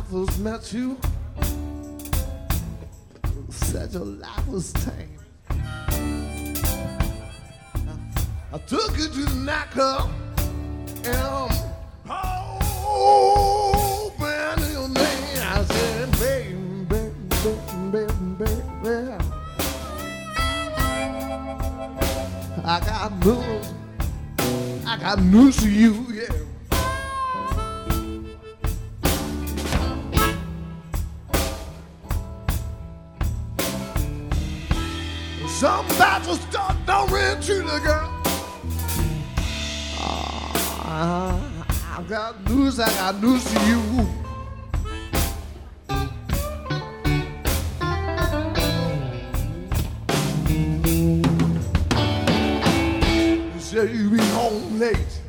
first met you, said your life was tame. I took you to the nightclub and opened your name. I said, baby, baby, baby, baby, baby. I got news for you, yeah. Some battles don't ring true, the girl. I got news for you. You said you be home late.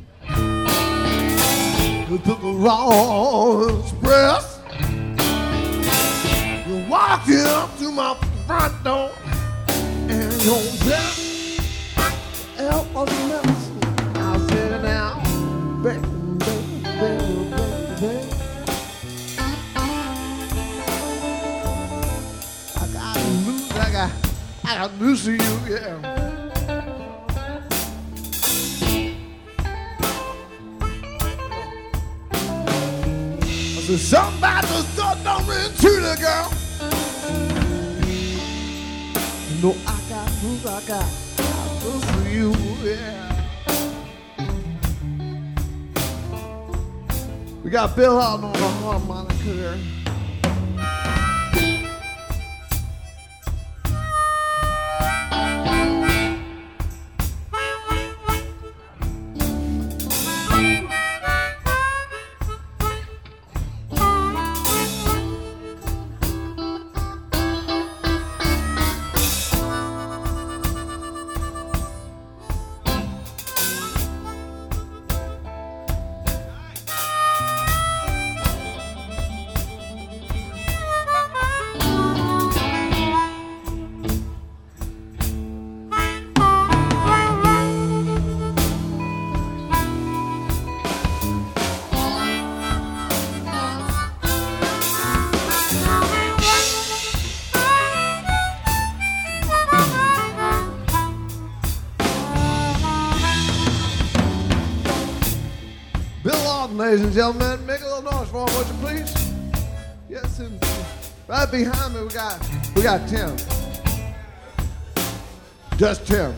You took a wrong express. You walked up to my front door. And your breath, help was medicine. I said now, baby, baby, baby, baby. I got news for you, yeah. I said somebody don't ring to the girl. No, I got news for you, yeah. We got Bill out on the harmonica there. Ladies and gentlemen, make a little noise for him, would you please? Yes, and right behind me we got Tim. Just Tim.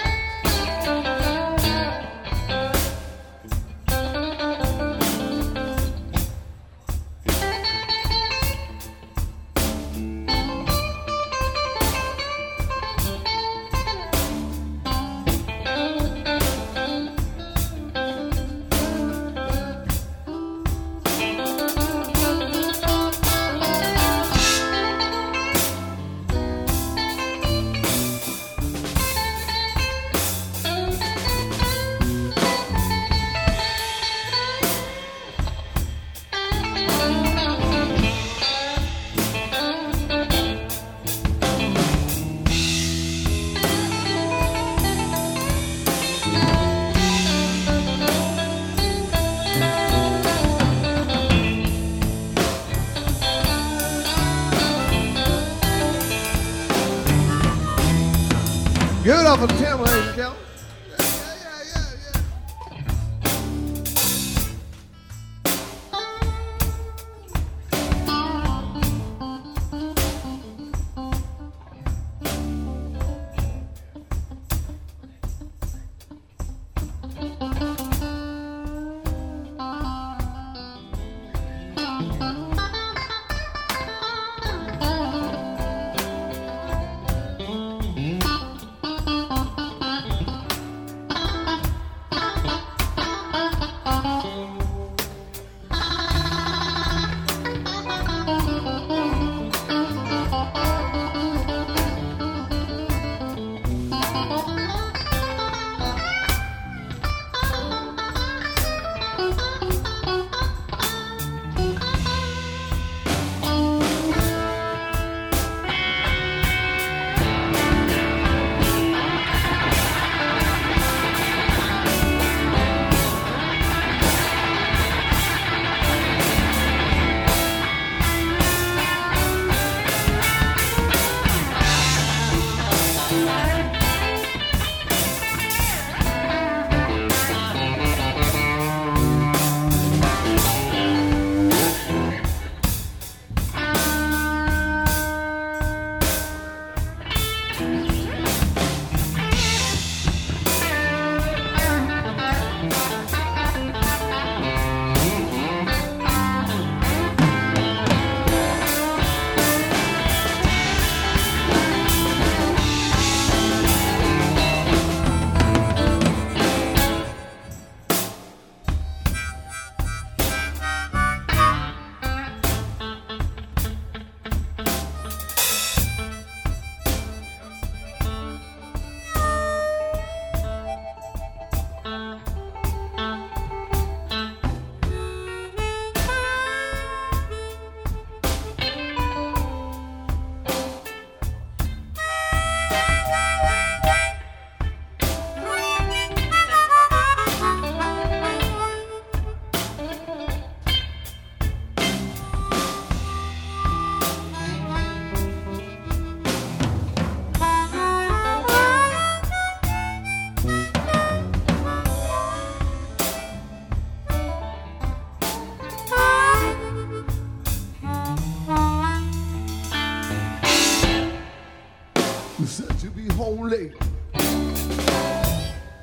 Give it up for Tim, ladies and gentlemen.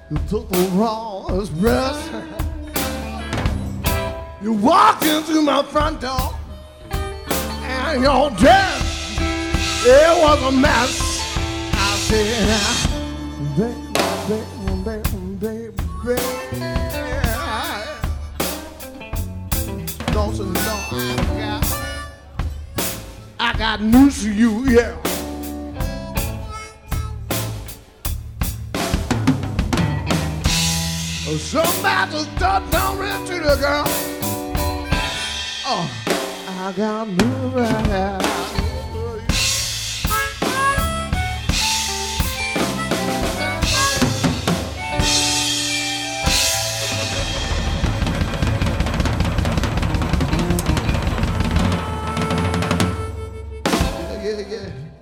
You took the wrong breath. You walked into my front door, and your dress, it was a mess. I said, baby, don't you know I got news for you, yeah. Somebody start down red to the girl. Oh, I got news right. Yeah.